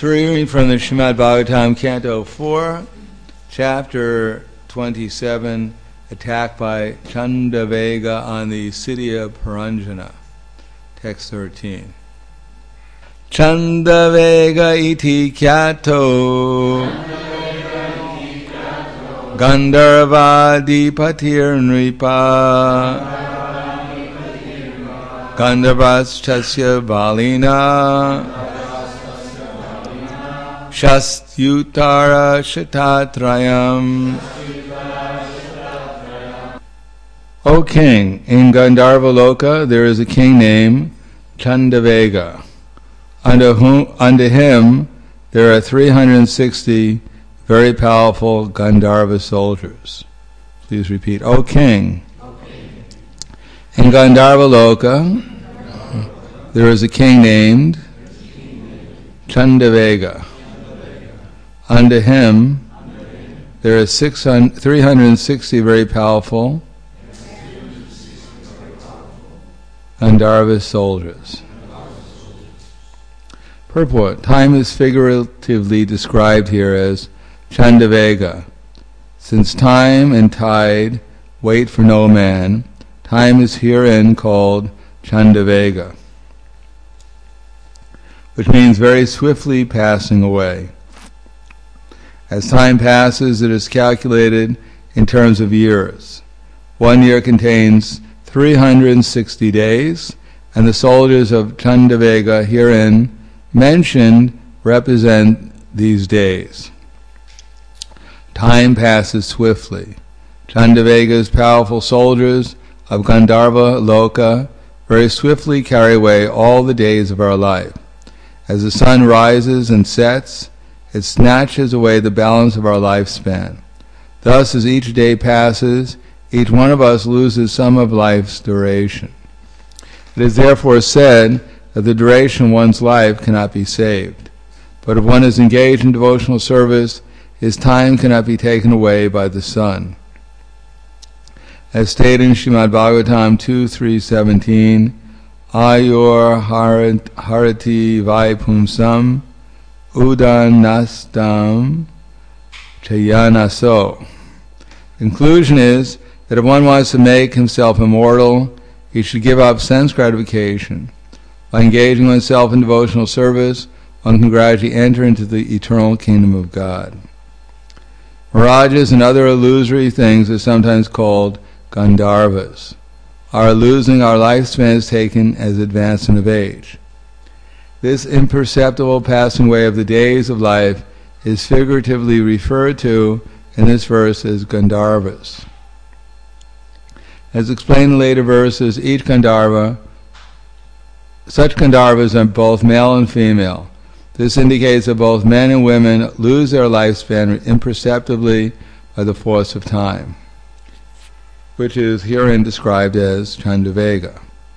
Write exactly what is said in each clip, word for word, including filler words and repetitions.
So we're reading from the Srimad Bhagavatam, Canto four, Chapter twenty-seven, Attack by Chandavega on the city of Paranjana. Text thirteen. Chandavega iti kyato Gandharvadipatir nripa Gandharvastasya valina Shastyutara Shatatrayam. O king, in Gandharvaloka there is a king named Chandavega. Under, whom, under him there are three hundred sixty very powerful Gandharva soldiers. Please repeat. O king, in Gandharvaloka there is a king named Chandavega. Under him there are three hundred sixty very powerful Gandharva soldiers. Purport. Time is figuratively described here as Chandavega. Since time and tide wait for no man, time is herein called Chandavega, which means very swiftly passing away. As time passes, it is calculated in terms of years. One year contains three hundred sixty days, and the soldiers of Chandavega herein mentioned represent these days. Time passes swiftly. Chandavega's powerful soldiers of Gandharva Loka very swiftly carry away all the days of our life. As the sun rises and sets, it snatches away the balance of our lifespan. Thus, as each day passes, each one of us loses some of life's duration. It is therefore said that the duration of one's life cannot be saved. But if one is engaged in devotional service, his time cannot be taken away by the sun. As stated in Srimad Bhagavatam two three seventeen, Ayur harati vaipumsam udanastam chayanaso. Conclusion is that if one wants to make himself immortal, he should give up sense gratification. By engaging oneself in devotional service, one can gradually enter into the eternal kingdom of God. Mirages and other illusory things are sometimes called Gandharvas. Our losing our lifespan is taken as advancement of age. This imperceptible passing away of the days of life is figuratively referred to in this verse as Gandharvas. As explained in later verses, each Gandharva, such Gandharvas are both male and female. This indicates that both men and women lose their lifespan imperceptibly by the force of time, which is herein described as Chandavega.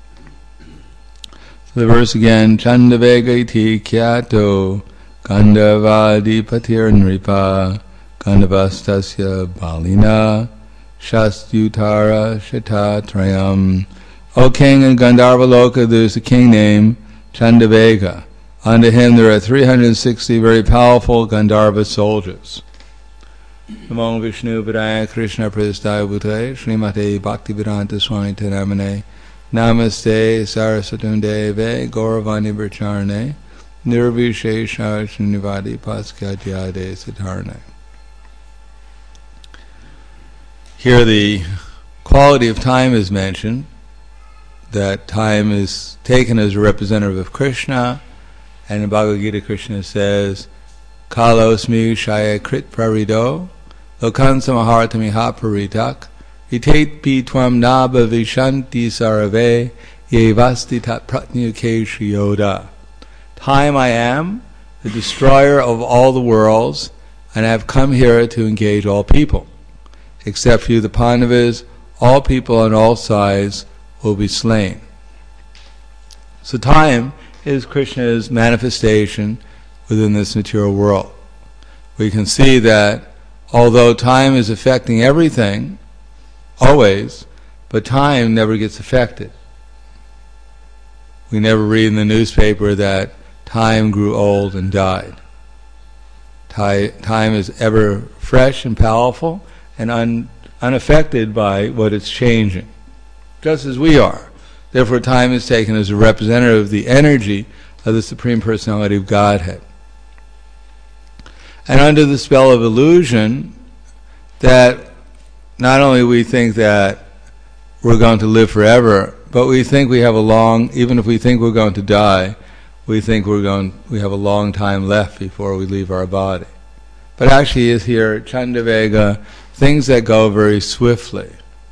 So the verse again, Chandavega iti kyato Gandharvadipatir nripa Gandharvastasya balina Shastyutara Shatatrayam. O king, in Gandharvaloka there is a king named Chandavega. Under him there are three hundred sixty very powerful Gandharva soldiers. Namo Vishnu Vidaya Krishna Prasthaya Bhutale Srimate Bhaktivedanta Swami Namane Namaste Saraswatam Deve Gauravani Bracharane Nirvishesha Srinivadi Paskadyade Siddharne. Here the quality of time is mentioned, that time is taken as a representative of Krishna, and in Bhagavad Gita Krishna says, Kalosmi Shaya Krit Prarido Lokan Samahartamiha Paritak Itate Pi Tvam Naba Vishanti Sarave Yevasti Tat Pratnyuke Shriyoda. Time I am, the destroyer of all the worlds, and I have come here to engage all people. Except you, the Pandavas, all people on all sides will be slain. So time is Krishna's manifestation within this material world. We can see that although time is affecting everything, always, but time never gets affected. We never read in the newspaper that time grew old and died. Time is ever fresh and powerful and un, unaffected by what it's changing, just as we are. Therefore, time is taken as a representative of the energy of the Supreme Personality of Godhead. And under the spell of illusion, that not only we think that we're going to live forever, but we think we have a long, even if we think we're going to die, we think we're going, we have a long time left before we leave our body. But actually is here, Chandavega, things that go very swiftly.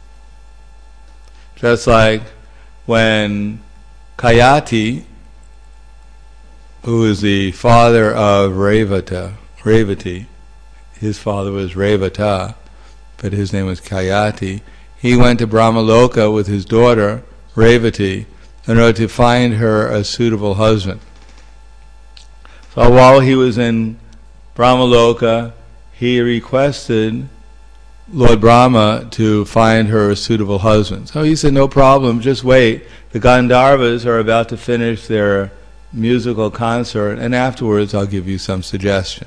Just like when Kayati, who is the father of Revata, Revati, his father was Revata, but his name was Kayati, he went to Brahmaloka with his daughter, Revati, in order to find her a suitable husband. So while he was in Brahmaloka, he requested Lord Brahma to find her a suitable husband. So he said, no problem, just wait. The Gandharvas are about to finish their musical concert, and afterwards I'll give you some suggestion.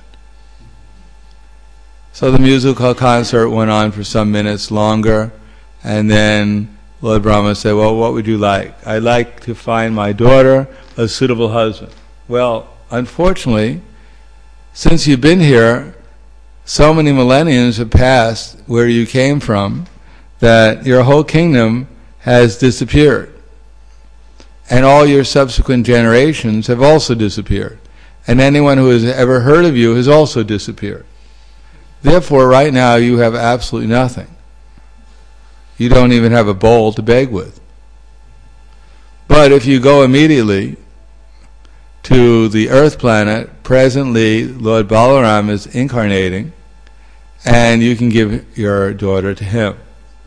So the musical concert went on for some minutes longer, and then Lord Brahma said, well, what would you like? I'd like to find my daughter a suitable husband. Well, unfortunately, since you've been here, so many millenniums have passed where you came from that your whole kingdom has disappeared. And all your subsequent generations have also disappeared. And anyone who has ever heard of you has also disappeared. Therefore, right now you have absolutely nothing. You don't even have a bowl to beg with. But if you go immediately to the earth planet, presently Lord Balaram is incarnating, and you can give your daughter to him.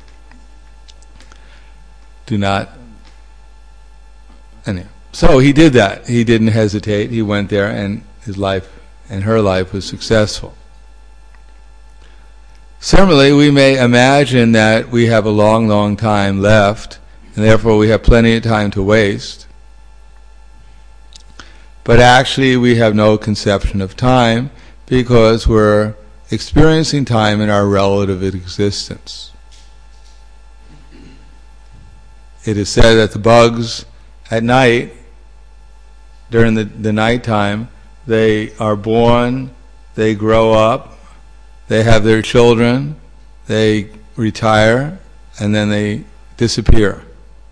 Do not... Anyway. So he did that. He didn't hesitate. He went there, and his life and her life was successful. Similarly, we may imagine that we have a long, long time left, and therefore we have plenty of time to waste. But actually we have no conception of time because we're experiencing time in our relative existence. It is said that the bugs at night, during the, the nighttime, they are born, they grow up, they have their children, they retire, and then they disappear.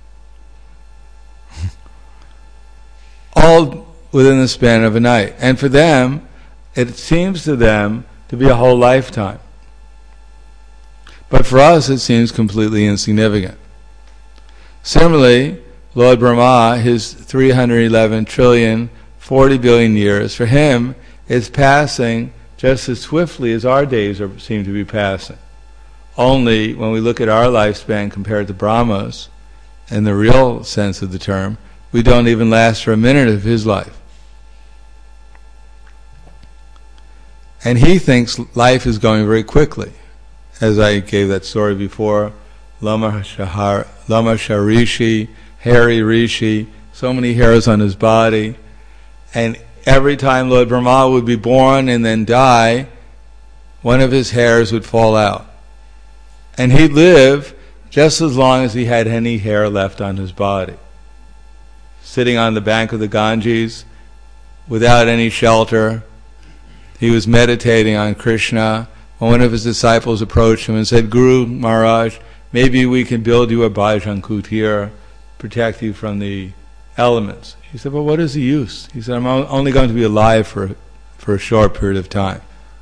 All within the span of a night. And for them, it seems to them to be a whole lifetime. But for us, it seems completely insignificant. Similarly, Lord Brahma, his three hundred eleven trillion, forty billion years, for him, is passing just as swiftly as our days are, seem to be passing. Only when we look at our lifespan compared to Brahma's, in the real sense of the term, we don't even last for a minute of his life. And he thinks life is going very quickly. As I gave that story before, Lama Shahar, Lama Sharishi, hairy Rishi, so many hairs on his body, and every time Lord Brahma would be born and then die, one of his hairs would fall out. And he'd live just as long as he had any hair left on his body. Sitting on the bank of the Ganges, without any shelter, he was meditating on Krishna. When one of his disciples approached him and said, Guru Maharaj, maybe we can build you a Bhajan Kutir, protect you from the elements. He said, well, what is the use? He said, I'm only going to be alive for, for a short period of time.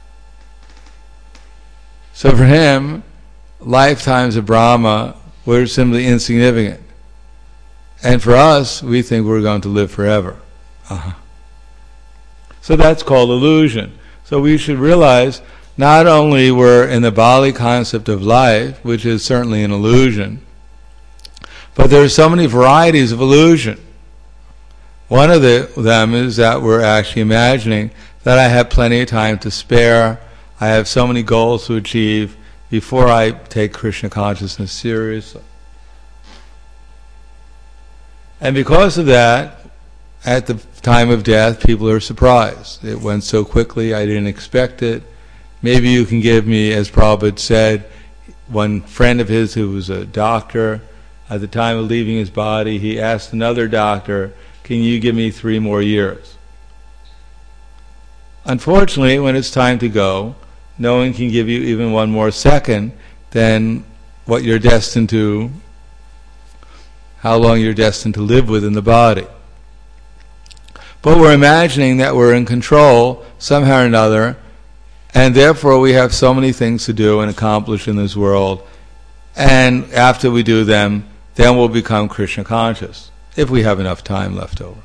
So for him, lifetimes of Brahma were simply insignificant. And for us, we think we're going to live forever. Uh-huh. So that's called illusion. So we should realize not only we're in the Bali concept of life, which is certainly an illusion, but there are so many varieties of illusion. One of the, them is that we're actually imagining that I have plenty of time to spare, I have so many goals to achieve before I take Krishna consciousness seriously. And because of that, at the time of death, people are surprised. It went so quickly, I didn't expect it. Maybe you can give me, as Prabhupada said, one friend of his who was a doctor, at the time of leaving his body, he asked another doctor, can you give me three more years? Unfortunately, when it's time to go, no one can give you even one more second than what you're destined to, how long you're destined to live within the body. But we're imagining that we're in control somehow or another, and therefore we have so many things to do and accomplish in this world, and after we do them, then we'll become Krishna conscious, if we have enough time left over.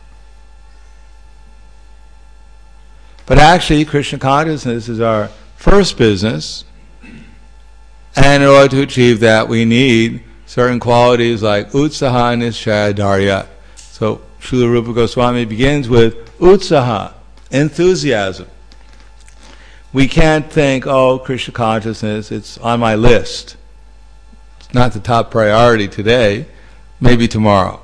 But actually, Krishna consciousness is our first business, and in order to achieve that, we need certain qualities like utsaha nishchaya dharya. So, Srila Rupa Goswami begins with utsaha, enthusiasm. We can't think, oh, Krishna consciousness, it's on my list. It's not the top priority today, maybe tomorrow.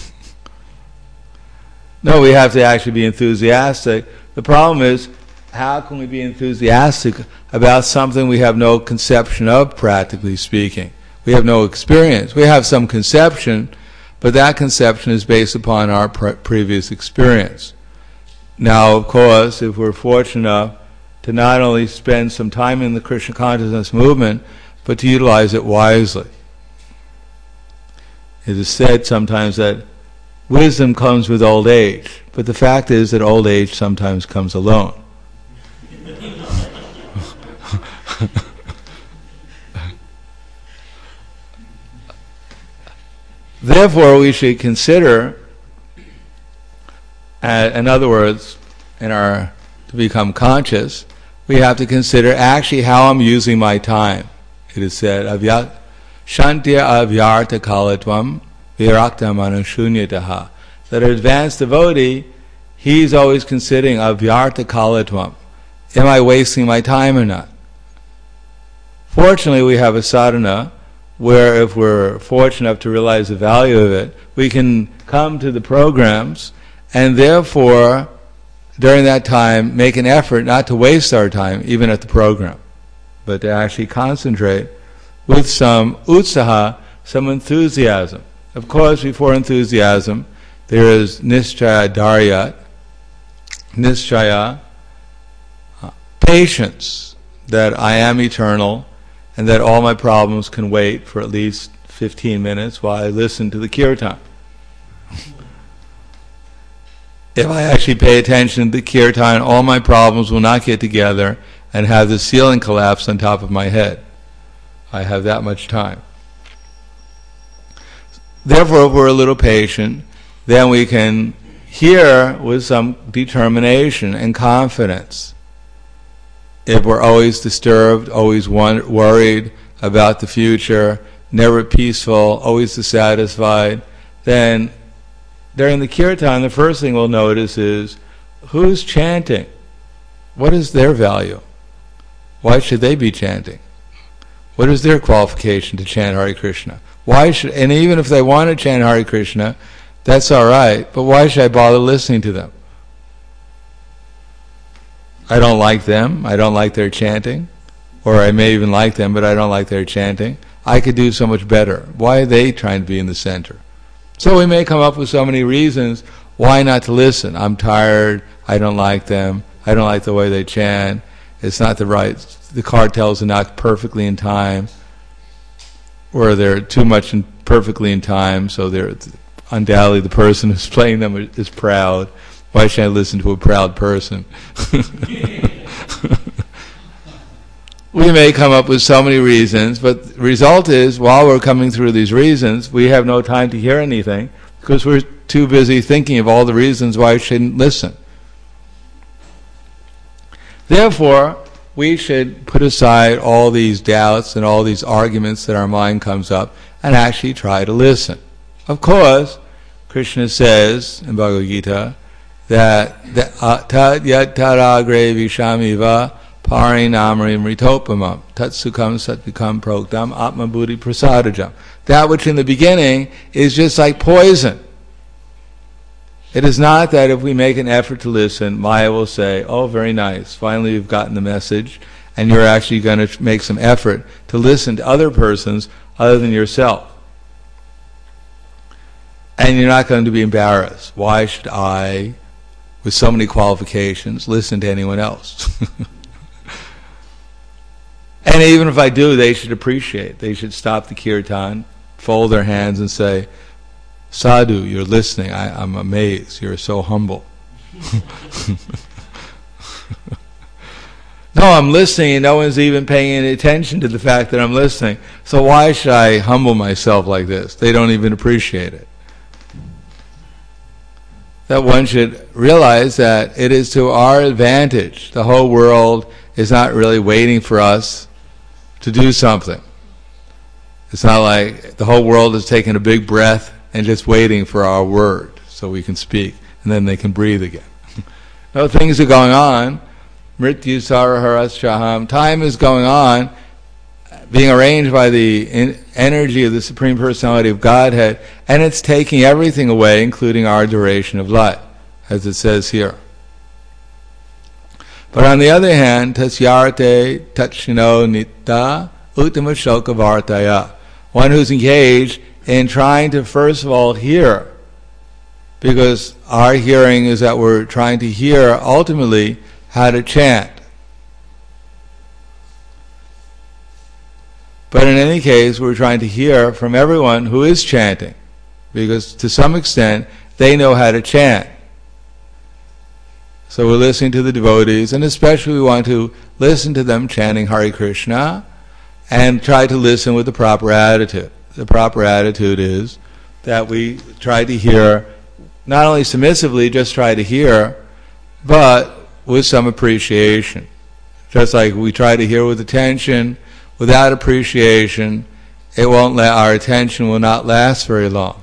No, we have to actually be enthusiastic. The problem is, how can we be enthusiastic about something we have no conception of, practically speaking? We have no experience. We have some conception, but that conception is based upon our pre- previous experience. Now, of course, if we're fortunate enough to not only spend some time in the Krishna consciousness movement, but to utilize it wisely. It is said sometimes that wisdom comes with old age, but the fact is that old age sometimes comes alone. Therefore, we should consider, uh, in other words, in our to become conscious, we have to consider actually how I'm using my time. It is said, Avya, Shantya avyarta kalatvam virakta manushunyataha. That an advanced devotee, he's always considering avyarta kalatvam. Am I wasting my time or not? Fortunately, we have a sadhana where if we're fortunate enough to realize the value of it, we can come to the programs and therefore, during that time, make an effort not to waste our time, even at the program, but to actually concentrate with some utsaha, some enthusiasm. Of course, before enthusiasm, there is nishchaya dharya, nishchaya, uh, patience, that I am eternal, and that all my problems can wait for at least fifteen minutes while I listen to the kirtan. If I actually pay attention to the kirtan, all my problems will not get together and have the ceiling collapse on top of my head. I have that much time. Therefore, if we're a little patient, then we can hear with some determination and confidence. If we're always disturbed, always won- worried about the future, never peaceful, always dissatisfied, then during the kirtan, the first thing we'll notice is, who's chanting? What is their value? Why should they be chanting? What is their qualification to chant Hare Krishna? Why should, and even if they want to chant Hare Krishna, that's all right, but why should I bother listening to them? I don't like them, I don't like their chanting, or I may even like them, but I don't like their chanting. I could do so much better. Why are they trying to be in the center? So we may come up with so many reasons why not to listen. I'm tired, I don't like them, I don't like the way they chant, it's not the right, the cartels are not perfectly in time, or they're too much in, perfectly in time, so they're undoubtedly the person who's playing them is proud. Why should I listen to a proud person? We may come up with so many reasons, but the result is, while we're coming through these reasons, we have no time to hear anything, because we're too busy thinking of all the reasons why I shouldn't listen. Therefore, we should put aside all these doubts and all these arguments that our mind comes up and actually try to listen. Of course, Krishna says in Bhagavad Gita that tad yat taragre vishamiva parinamrim ritopamam tat sukham satvikam proktam atma buddhi prasadajam. That which in the beginning is just like poison. It is not that if we make an effort to listen, Maya will say, oh, very nice, finally you've gotten the message, and you're actually going to make some effort to listen to other persons other than yourself. And you're not going to be embarrassed. Why should I, with so many qualifications, listen to anyone else? And even if I do, they should appreciate. They should stop the kirtan, fold their hands and say, Sadhu, you're listening. I, I'm amazed. You're so humble. No, I'm listening and no one's even paying any attention to the fact that I'm listening. So why should I humble myself like this? They don't even appreciate it. That one should realize that it is to our advantage. The whole world is not really waiting for us to do something. It's not like the whole world is taking a big breath and just waiting for our word so we can speak, and then they can breathe again. No, things are going on. Mrityu Saraharas Shaham. Time is going on, being arranged by the in- energy of the Supreme Personality of Godhead, and it's taking everything away, including our duration of life, as it says here. But on the other hand, tasyarte tachino nitta uttama shoka vartaya. One who's engaged in trying to first of all hear, because our hearing is that we're trying to hear ultimately how to chant. But in any case, we're trying to hear from everyone who is chanting, because to some extent they know how to chant. So we're listening to the devotees, and especially we want to listen to them chanting Hare Krishna and try to listen with the proper attitude. The proper attitude is that we try to hear, not only submissively, just try to hear, but with some appreciation. Just like we try to hear with attention, without appreciation, it won't let, our attention will not last very long.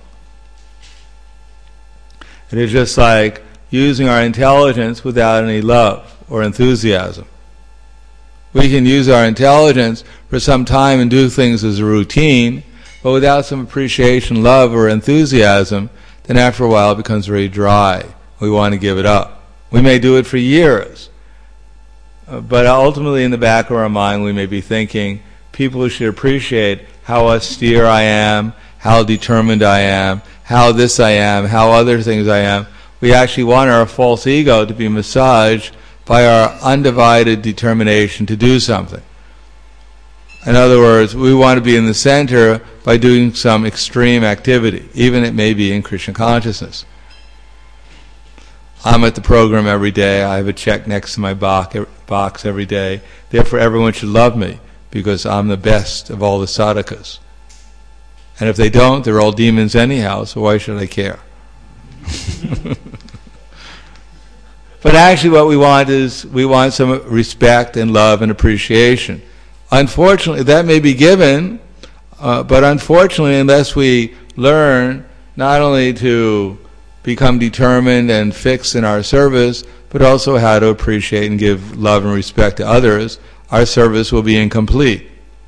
It is just like using our intelligence without any love or enthusiasm. We can use our intelligence for some time and do things as a routine, but without some appreciation, love, or enthusiasm, then after a while it becomes very dry. We want to give it up. We may do it for years, uh, but ultimately in the back of our mind we may be thinking, people should appreciate how austere I am, how determined I am, how this I am, how other things I am. We actually want our false ego to be massaged by our undivided determination to do something. In other words, we want to be in the center by doing some extreme activity, even it may be in Krishna consciousness. I'm at the program every day. I have a check next to my box every day. Therefore, everyone should love me because I'm the best of all the sadhakas. And if they don't, they're all demons anyhow, so why should I care? But actually what we want is, we want some respect and love and appreciation. Unfortunately, that may be given, uh, but unfortunately, unless we learn not only to become determined and fixed in our service, but also how to appreciate and give love and respect to others, our service will be incomplete.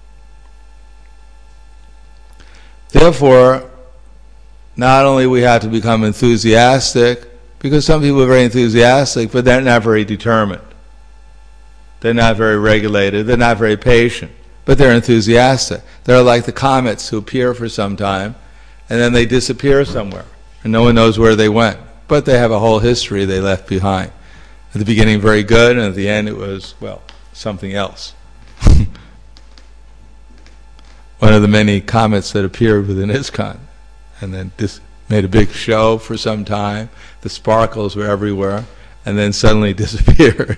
Therefore, not only we have to become enthusiastic, because some people are very enthusiastic, but they're not very determined. They're not very regulated, they're not very patient, but they're enthusiastic. They're like the comets who appear for some time, and then they disappear somewhere, and no one knows where they went. But they have a whole history they left behind. At the beginning very good, and at the end it was, well, something else. One of the many comets that appeared within ISKCON, and then dis- made a big show for some time. The sparkles were everywhere, and then suddenly disappeared.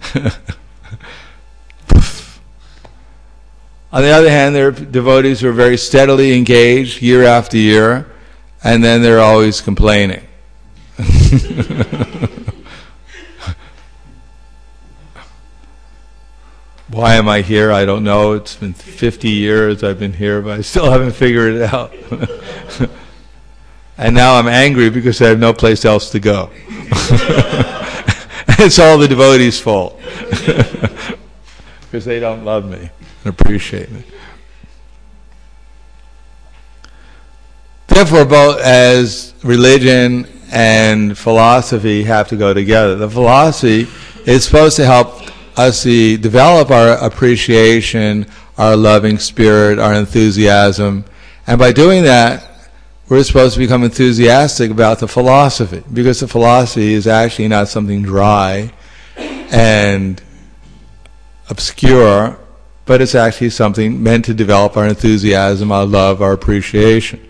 On the other hand, there are devotees who are very steadily engaged year after year, and then they're always complaining. Why am I here? I don't know. It's been fifty years I've been here, but I still haven't figured it out. And now I'm angry because I have no place else to go. It's all the devotees' fault. Because they don't love me and appreciate me. Therefore, both as religion and philosophy have to go together. The philosophy is supposed to help us see, develop our appreciation, our loving spirit, our enthusiasm, and by doing that, we're supposed to become enthusiastic about the philosophy, because the philosophy is actually not something dry and obscure, but it's actually something meant to develop our enthusiasm, our love, our appreciation.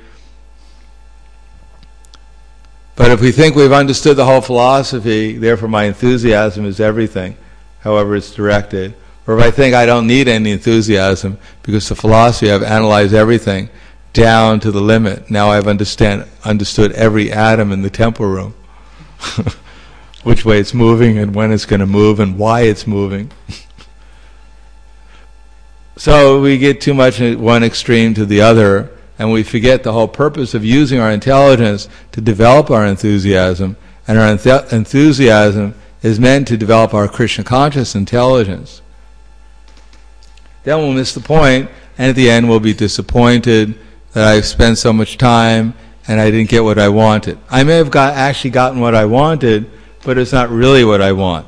But if we think we've understood the whole philosophy, therefore my enthusiasm is everything, however it's directed, or if I think I don't need any enthusiasm because the philosophy, I've analyzed everything down to the limit. Now I've understand understood every atom in the temple room, which way it's moving and when it's going to move and why it's moving. So we get too much at one extreme to the other, and we forget the whole purpose of using our intelligence to develop our enthusiasm, and our enth- enthusiasm is meant to develop our Krishna conscious intelligence. Then we'll miss the point, and at the end we'll be disappointed that I've spent so much time and I didn't get what I wanted. I may have got, actually gotten what I wanted, but it's not really what I want.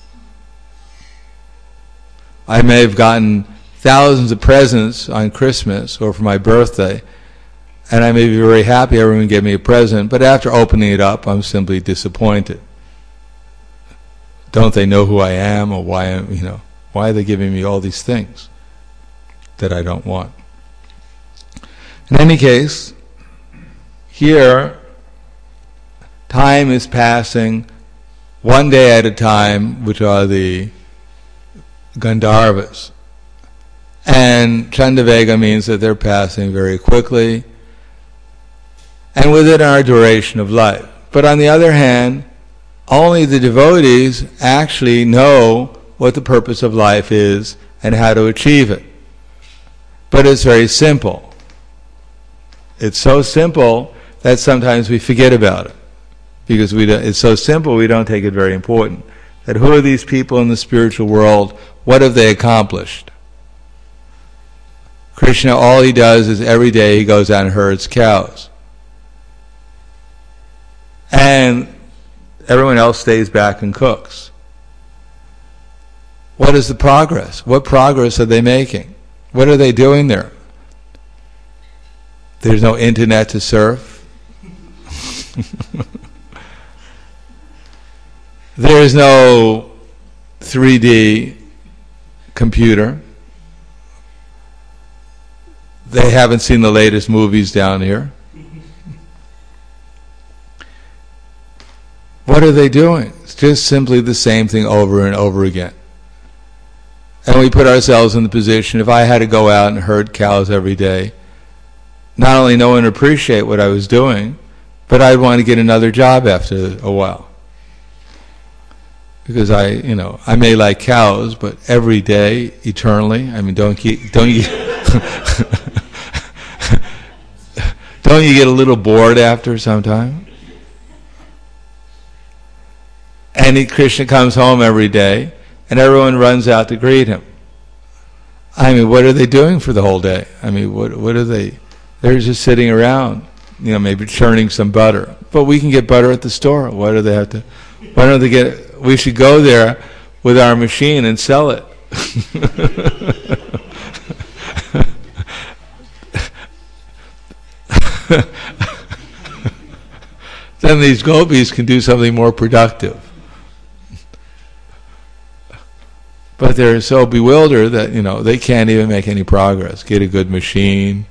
I may have gotten thousands of presents on Christmas or for my birthday, and I may be very happy everyone gave me a present, but after opening it up, I'm simply disappointed. Don't they know who I am, or why I'm, you know, why are they giving me all these things that I don't want? In any case, here, time is passing one day at a time, which are the Gandharvas. And Chandavega means that they're passing very quickly, and within our duration of life. But on the other hand, only the devotees actually know what the purpose of life is and how to achieve it. But it's very simple. It's so simple that sometimes we forget about it, because we don't, it's so simple we don't take it very important. That who are these people in the spiritual world? What have they accomplished? Krishna, all he does is every day he goes out and herds cows. And everyone else stays back and cooks. What is the progress? What progress are they making? What are they doing there? There's no internet to surf. There's no three D computer. They haven't seen the latest movies down here. What are they doing? It's just simply the same thing over and over again. And we put ourselves in the position, if I had to go out and herd cows every day, not only no one would appreciate what I was doing, but I'd want to get another job after a while. Because I, you know, I may like cows, but every day, eternally, I mean, don't keep, don't you, don't you get a little bored after some time? And he, Krishna comes home every day, and everyone runs out to greet him. I mean, what are they doing for the whole day? I mean, what what are they? They're just sitting around, you know, maybe churning some butter. But we can get butter at the store. Why do they have to? Why don't they get? We should go there with our machine and sell it. Then these gopis can do something more productive. But they're so bewildered that, you know, they can't even make any progress. Get a good machine.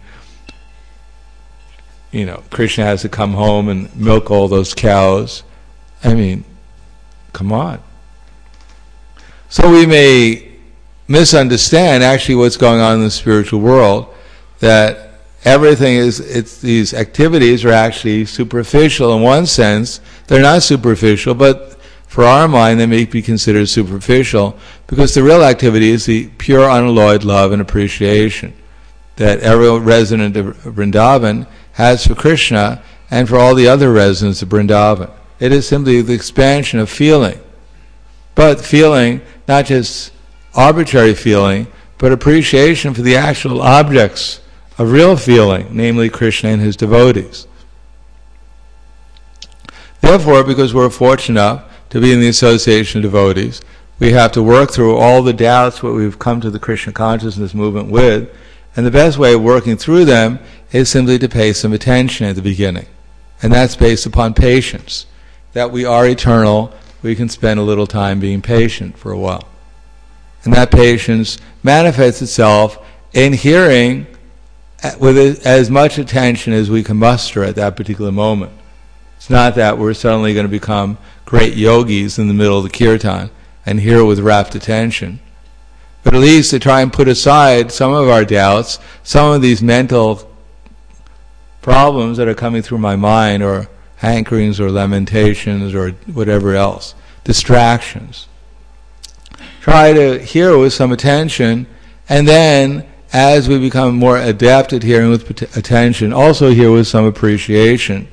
You know, Krishna has to come home and milk all those cows. I mean, come on. So we may misunderstand actually what's going on in the spiritual world, that everything is, it's, these activities are actually superficial in one sense. They're not superficial, but for our mind they may be considered superficial, because the real activity is the pure unalloyed love and appreciation that every resident of Vrindavan has for Krishna and for all the other residents of Vrindavan. It is simply the expansion of feeling. But feeling, not just arbitrary feeling, but appreciation for the actual objects of real feeling, namely Krishna and his devotees. Therefore, because we're fortunate enough to be in the association of devotees, we have to work through all the doubts what we've come to the Krishna consciousness movement with, and the best way of working through them is simply to pay some attention at the beginning. And that's based upon patience. That we are eternal, we can spend a little time being patient for a while. And that patience manifests itself in hearing with as much attention as we can muster at that particular moment. It's not that we're suddenly going to become great yogis in the middle of the kirtan and hear with rapt attention. But at least to try and put aside some of our doubts, some of these mental problems that are coming through my mind, or hankerings or lamentations or whatever else, distractions. Try to hear with some attention, and then as we become more adept at hearing with pat- attention, also hear with some appreciation.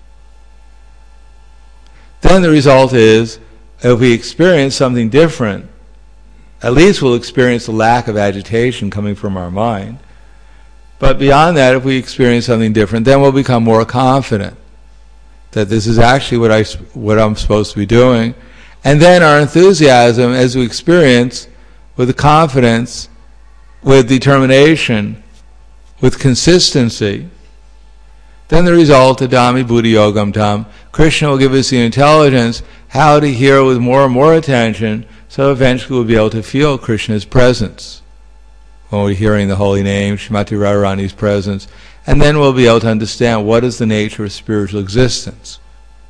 Then the result is, if we experience something different, at least we'll experience the lack of agitation coming from our mind. But beyond that, if we experience something different, then we'll become more confident that this is actually what I what I'm supposed to be doing. And then our enthusiasm, as we experience, with the confidence, with determination, with consistency, then the result of Dhammi Buddhi Yogam Tam, Krishna will give us the intelligence how to hear with more and more attention, so eventually we'll be able to feel Krishna's presence when we're hearing the holy name, Srimati Radharani's presence, and then we'll be able to understand what is the nature of spiritual existence.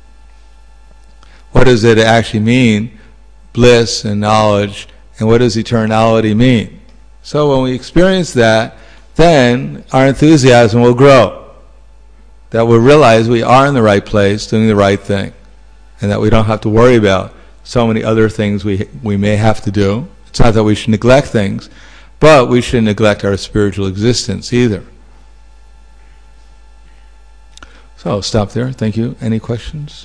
What does it actually mean, bliss and knowledge, and what does eternality mean? So when we experience that, then our enthusiasm will grow. That we'll realize we are in the right place, doing the right thing, and that we don't have to worry about so many other things we we may have to do. It's not that we should neglect things, but we shouldn't neglect our spiritual existence either. So I'll stop there. Thank you. Any questions?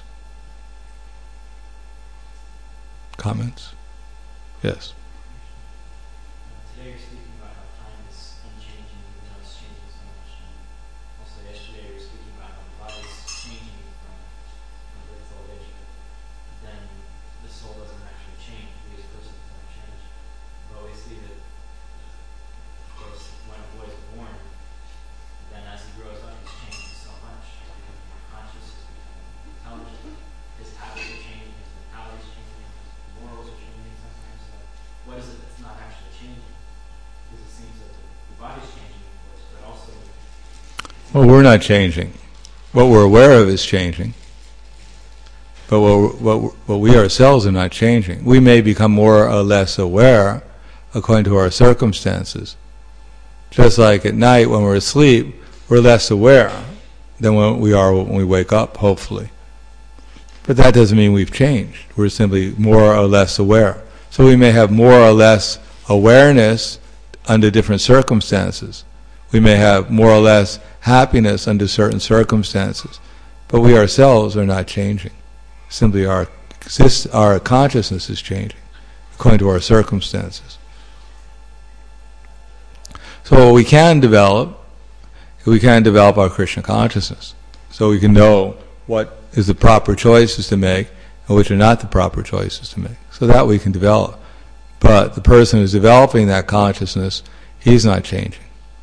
Comments? Yes. Today you're speaking about how time is unchanging, even though it's changing so much. And also yesterday you were speaking about how the body is changing from, from birth to old age. But then the soul doesn't actually change. We as persons don't change. But we see that, of course, when a boy is born, then as he grows up, he's changing so much. He's becoming more conscious, he's becoming intelligent. His habits are changing, his mentality is changing, his morals are changing sometimes. So what is it that's not actually changing? Because it seems that the body's changing, of course, but also... Well, we're not changing. What we're aware of is changing. But what, what, what we ourselves are not changing. We may become more or less aware according to our circumstances. Just like at night when we're asleep, we're less aware than when we are when we wake up, hopefully. But that doesn't mean we've changed. We're simply more or less aware. So we may have more or less awareness under different circumstances. We may have more or less happiness under certain circumstances. But we ourselves are not changing. Simply our exist, our consciousness is changing according to our circumstances. So we can develop, we can develop our Krishna consciousness. So we can know what is the proper choices to make and which are not the proper choices to make. So that we can develop. But the person who's developing that consciousness, he's not changing.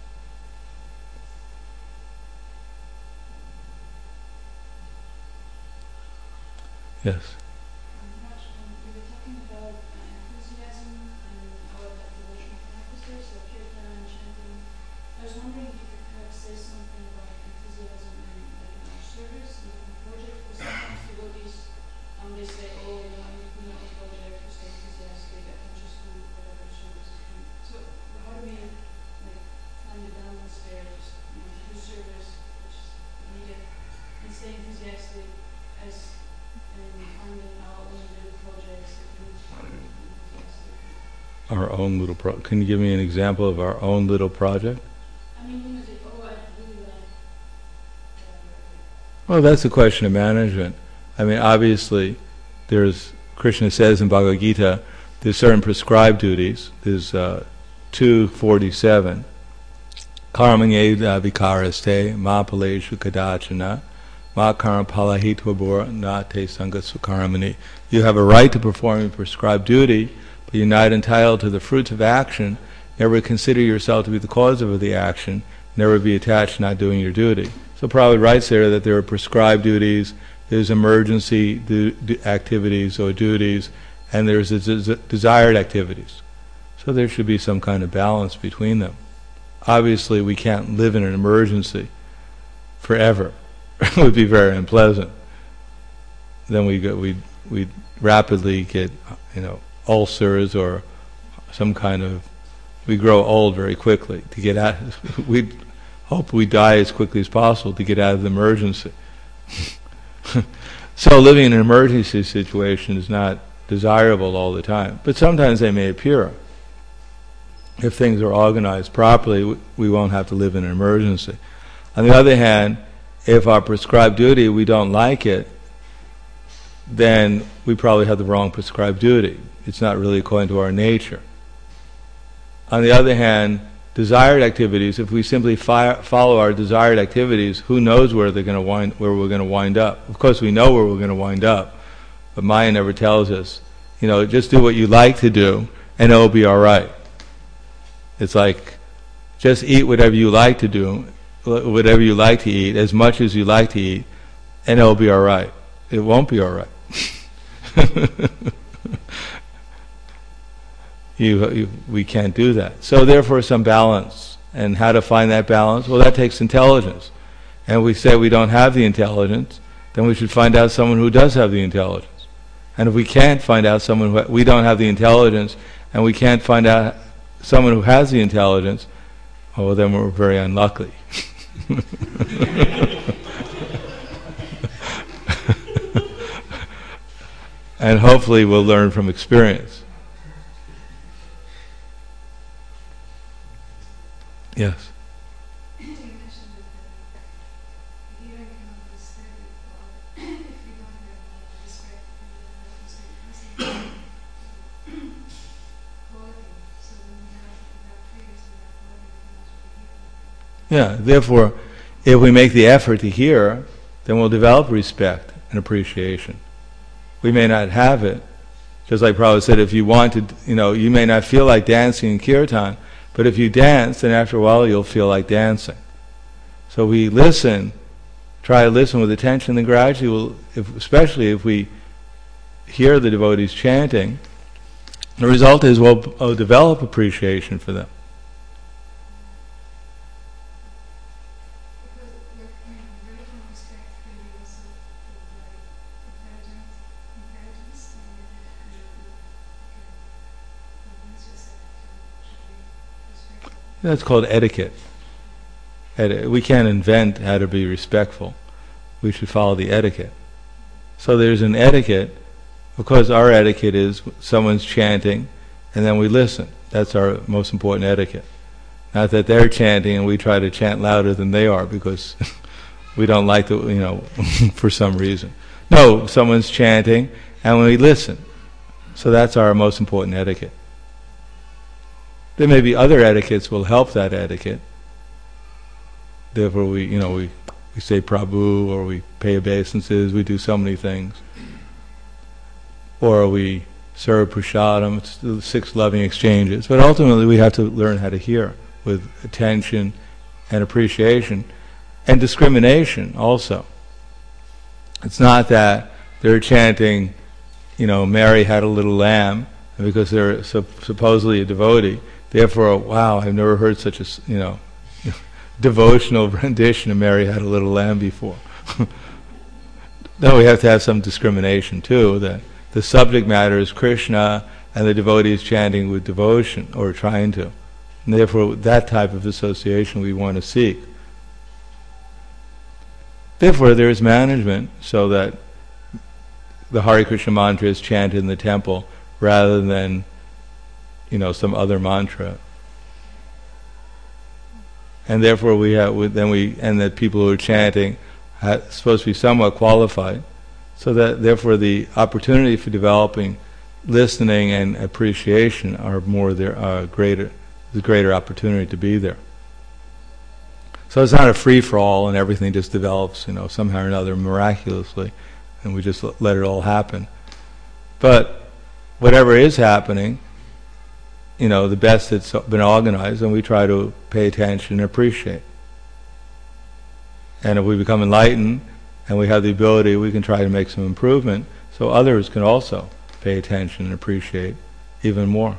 Yes. We were talking about enthusiasm and our devotional practices, so kirtan and chanting. I was wondering if you could perhaps say something about enthusiasm and like our service and the project, because sometimes devotees um, they say, oh, you know, I need to know a project to stay enthusiastic, I can just do whatever service I can. So how do we like find the balance there, just you know, do service, which is needed, and stay enthusiastic as and finding our own little projects that we need to enthusiastic. Our own little pro- Can you give me an example of our own little project? I mean, you know, like, oh, I really like that. Well, that's a question of management. I mean, obviously, there's, Krishna says in Bhagavad Gita, there's certain prescribed duties. There's uh, two forty-seven. Karmanyeda vikaraste mapaleshu kadachana Ma karma palahitva bor nate sangha sukaramani. You have a right to perform your prescribed duty, but you're not entitled to the fruits of action. Never consider yourself to be the cause of the action. Never be attached to not doing your duty. So Prabhupada writes there that there are prescribed duties, there's emergency du- du- activities or duties, and there's des- desired activities. So there should be some kind of balance between them. Obviously, we can't live in an emergency forever. It would be very unpleasant. Then we go, we we rapidly get, you know, ulcers or some kind of. We grow old very quickly. To get out, we hope we die as quickly as possible to get out of the emergency. So living in an emergency situation is not desirable all the time, but sometimes they may appear. If things are organized properly, we won't have to live in an emergency. On the other hand, if our prescribed duty, we don't like it, then we probably have the wrong prescribed duty. It's not really according to our nature. On the other hand, desired activities, if we simply fi- follow our desired activities, who knows where they're going to wind, where we're going to wind up? Of course, we know where we're going to wind up, but Maya never tells us. You know, just do what you like to do, and it'll be all right. It's like, just eat whatever you like to do, whatever you like to eat, as much as you like to eat, and it'll be all right. It won't be all right. you, you, we can't do that. So therefore some balance. And how to find that balance? Well, that takes intelligence. And we say we don't have the intelligence, then we should find out someone who does have the intelligence. And if we can't find out someone who, we don't have the intelligence, and we can't find out someone who has the intelligence, oh, then we're very unlucky. And hopefully we'll learn from experience. Yes? You mentioned that the hearing cannot be steady, or if we don't have respect, we don't have quality, so when we have that triggers with that quality, we can also hear. Yeah, therefore, if we make the effort to hear, then we'll develop respect and appreciation. We may not have it, just like Prabhupada said, if you want to, you know, you may not feel like dancing in kirtan, but if you dance, then after a while you'll feel like dancing. So we listen, try to listen with attention, then gradually, we'll, if, especially if we hear the devotees chanting, the result is we'll, we'll develop appreciation for them. That's called etiquette. Eti- we can't invent how to be respectful. We should follow the etiquette. So there's an etiquette. Of course, our etiquette is someone's chanting, and then we listen. That's our most important etiquette. Not that they're chanting and we try to chant louder than they are because we don't like the, you know, for some reason. No, someone's chanting, and we listen. So that's our most important etiquette. There may be other etiquettes will help that etiquette. Therefore, we, you know, we, we say Prabhu, or we pay obeisances, we do so many things. Or we serve prasadam, it's the six loving exchanges. But ultimately, we have to learn how to hear with attention and appreciation and discrimination also. It's not that they're chanting, you know, Mary had a little lamb, and because they're sup- supposedly a devotee, therefore, wow, I've never heard such a, you know, devotional rendition of Mary had a little lamb before. No, we have to have some discrimination too, that the subject matter is Krishna and the devotee is chanting with devotion, or trying to. And therefore, that type of association we want to seek. Therefore, there is management so that the Hare Krishna mantra is chanted in the temple rather than, you know, some other mantra. And therefore we have, then we, and that people who are chanting are supposed to be somewhat qualified, so that therefore the opportunity for developing listening and appreciation are more there, are greater, the greater opportunity to be there. So it's not a free-for-all and everything just develops, you know, somehow or another miraculously, and we just l- let it all happen. But whatever is happening, you know, the best that's been organized, and we try to pay attention and appreciate. And if we become enlightened and we have the ability, we can try to make some improvement so others can also pay attention and appreciate even more.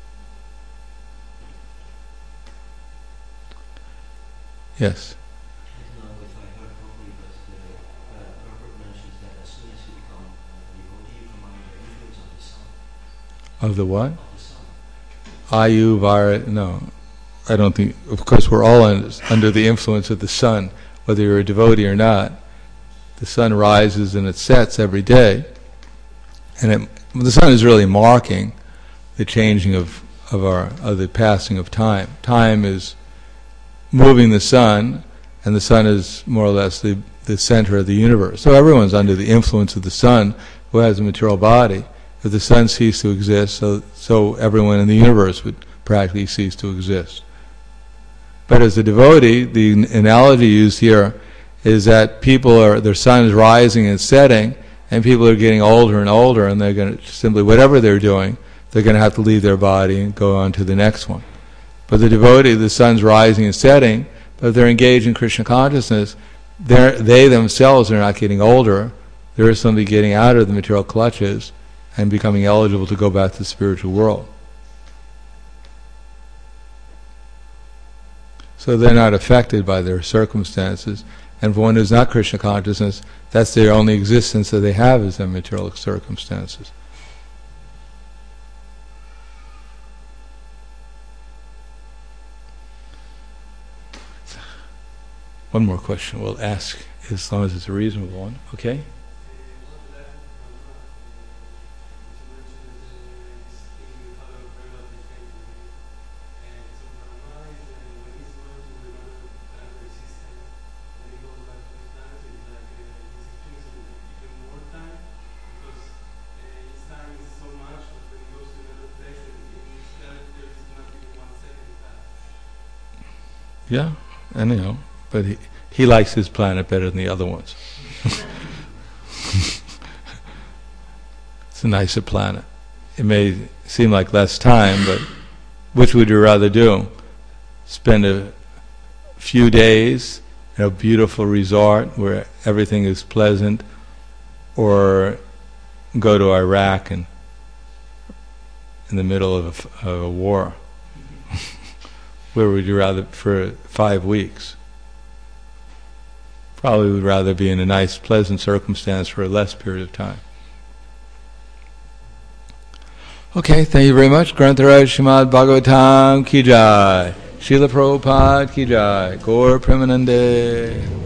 Yes? I don't know if I heard properly, but uh, Prabhupada mentions that as soon as you become a devotee, you come under the influence of the sun. Of the what? Of the sun. Ayu, Vara, no. I don't think, of course we're all un, under the influence of the sun, whether you're a devotee or not. The sun rises and it sets every day. And it, the sun is really marking the changing of, of our, of the passing of time. Time is moving the sun, and the sun is more or less the, the center of the universe. So everyone's under the influence of the sun who has a material body. If the sun ceased to exist, so, so everyone in the universe would practically cease to exist. But as a devotee, the analogy used here is that people are, their sun is rising and setting, and people are getting older and older, and they're going to simply, whatever they're doing, they're going to have to leave their body and go on to the next one. But the devotee, the sun's rising and setting, but if they're engaged in Krishna consciousness, they themselves are not getting older. There is somebody getting out of the material clutches and becoming eligible to go back to the spiritual world. So they're not affected by their circumstances. And for one who's not Krishna consciousness, that's their only existence that they have is their material circumstances. One more question we'll ask, as long as it's a reasonable one. Okay? Yeah, anyhow, but he, he likes his planet better than the other ones. It's a nicer planet. It may seem like less time, but which would you rather do? Spend a few days in a beautiful resort where everything is pleasant, or go to Iraq and in the middle of a, of a war? Where would you rather, for five weeks? Probably would rather be in a nice, pleasant circumstance for a less period of time. Okay, thank you very much. Grantaraj Srimad Bhagavatam Ki Jai. Srila Prabhupada Ki Jai. Gaur Premanande.